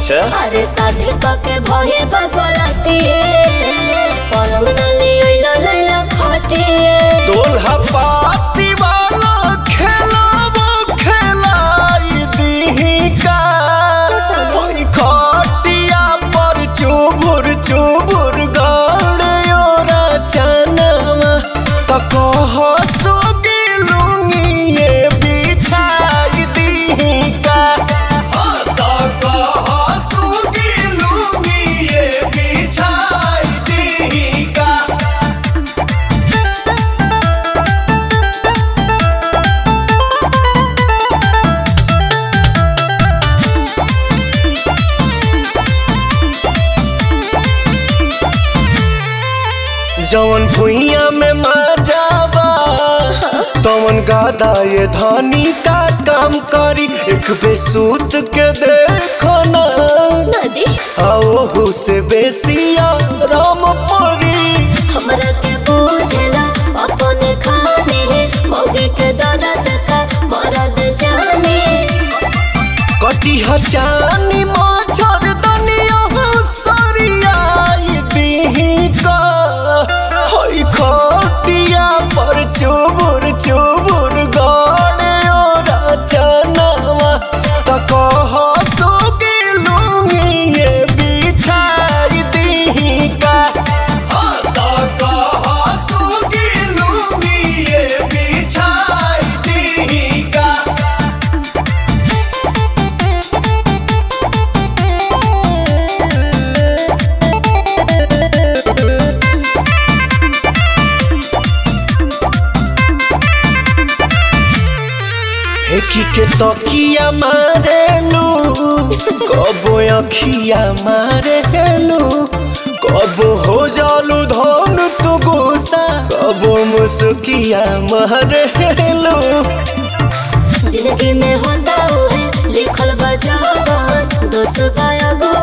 अच्छा अरे शादी के भइल बगलती पलंग नली ओइला लैला खटे दोल्हा पाती वाला खेलाबो खेलाई दीही का ओई खटिया पर चुबुर चुबुर गड़े ओरा चनावा त कह सोगी लूंगी ये बिछाई दीही का त कह सोगी लूंगी ये बिछाई दीही का। जवन भुइया में माजाबा तवन गादा ये धानी का काम करी एक बेसूत के देखो ना जी आओ से बेसिया राम परी हमरा के बुझला अपने खाने मौगे के दर्द का मरद जाने कटी हचानी मच्छर दनिया सरियाई दीही का होई खटिया पर चुबुर चुबुर गड़े ओरा चनावा त कह सोगी लूंगी ये बिछाई दीही का त कह सोगी लूंगी ये बिछाई दीही का। हेकी के तकिया मारेलू कबो अखिया मारेलू कबो हो जालू धन तू गुस्सा कबो मुस्किया मारेलू जिंदगी में होता है लिखल बजावन दोस्त गाया